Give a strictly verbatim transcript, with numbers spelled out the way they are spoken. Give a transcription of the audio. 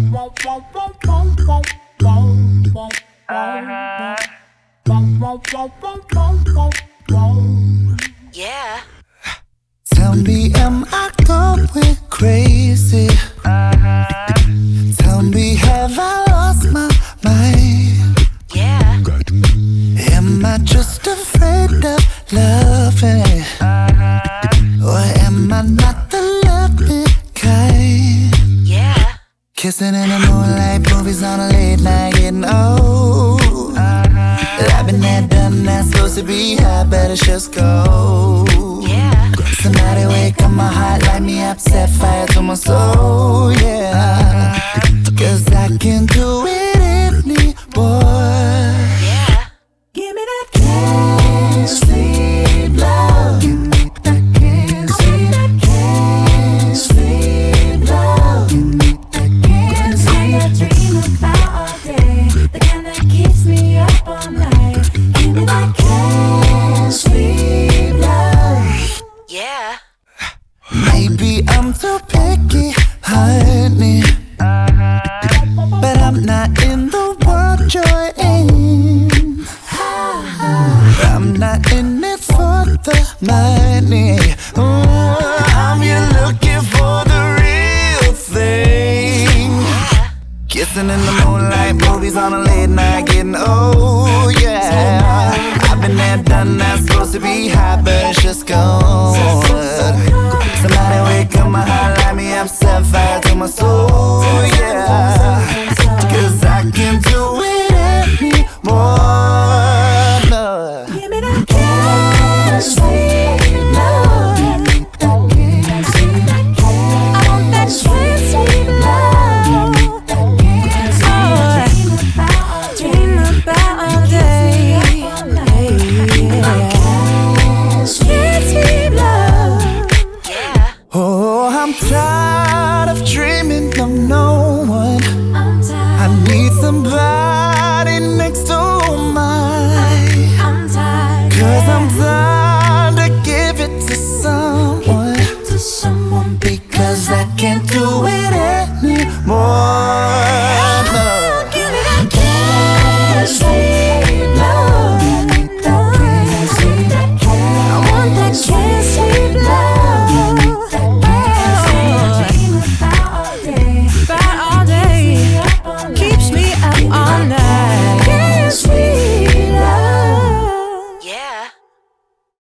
Yeah. Tell me, am I going crazy? Tell me, have I lost my mind? Yeah. Am I just afraid of loving? Or am I not the loving kind? Yeah. Kissing in the moonlight, movies on a late night, getting old. I've been there, done that, supposed to be high, better just go. Yeah. Somebody wake up my heart, light me up, set fire to my soul, yeah. Cause I can't do it anymore. Yeah. Give me that can't sleep love. Give me that can't sleep. Can't sleep love. Give me that can't sleep. The kind I dream about all day. The kind that keeps me up all night. Give me that can't sleep love. Yeah. Maybe I'm too picky, honey, but I'm not in the world you're in. I'm not in it for the money. Ooh, I'm here looking for the real thing. Kissing in the moonlight, movies on a late night, getting old, yeah. I've been there, done that, supposed to be high, but it's just gone. Somebody wake up my heart, light me up, set fire to my soul, yeah. Cause I can't do it anymore, no. Give me that can't sleep love. Give me that can't sleep. I want that can't sleep love. Dream about all day. Can't sleep love. Yeah. Oh, I'm tired of dreaming of no one. I'm I tired. need somebody next to mine. I'm tired. Cause I'm tired to give it to someone. To someone Because I can't do